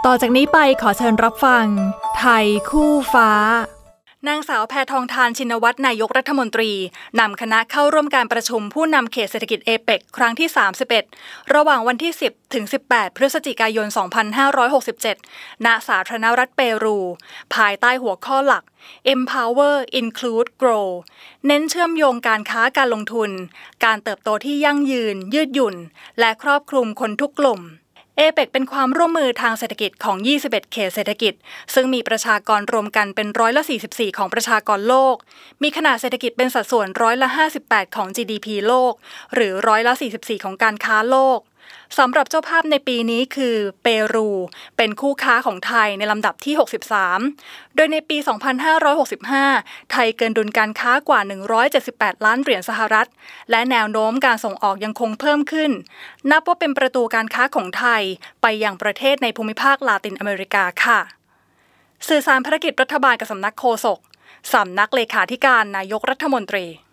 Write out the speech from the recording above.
ต่อจากนี้ไปขอเชิญรับฟังไทยคู่ฟ้านางสาวแพทองธาร ชินวัตรนายกรัฐมนตรีนำคณะเข้าร่วมการประชุมผู้นำเขตเศรษฐกิจเอเปกครั้งที่31ระหว่างวันที่10ถึง18พฤศจิกายน2567ณสาธารณรัฐเปรูภายใต้หัวข้อหลัก Empower Include Grow เน้นเชื่อมโยงการค้าการลงทุนการเติบโตที่ยั่งยืนยืดหยุ่นและครอบคลุมคนทุกกลุ่มเอเปกเป็นความร่วมมือทางเศรษฐกิจของ21เขตเศรษฐกิจซึ่งมีประชากรรวมกันเป็น44%ของประชากรโลกมีขนาดเศรษฐกิจเป็นสัดส่วน58%ของ GDP โลกหรือ44%ของการค้าโลกสำหรับเจ้าภาพในปีนี้คือเปรูเป็นคู่ค้าของไทยในลำดับที่63โดยในปี2565ไทยเกินดุลการค้ากว่า178ล้านเหรียญสหรัฐและแนวโน้มการส่งออกยังคงเพิ่มขึ้นนับว่าเป็นประตูการค้าของไทยไปยังประเทศในภูมิภาคลาตินอเมริกาค่ะสื่อสารภารกิจรัฐบาลกับสำนักโฆษกสำนักเลขาธิการนายกรัฐมนตรี